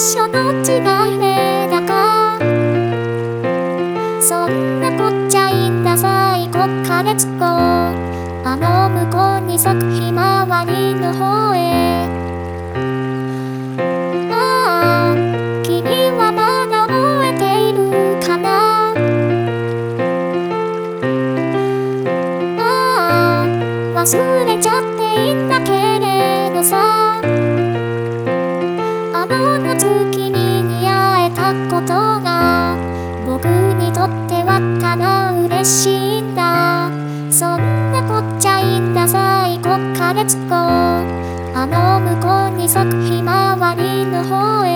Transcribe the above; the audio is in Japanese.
所の違いでだか。そんなこっちゃいんだ最後からつこう。あの向こうに咲くひまわりの方へ。ああ、君はまだ覚えているかな。ああ、忘れちゃっていいんだけれどさ。あの夏君に会えたことが僕にとってはただ嬉しいんだ。そんなこっちゃいんだ最後からつこう。あの向こうに咲くひまわりの方へ。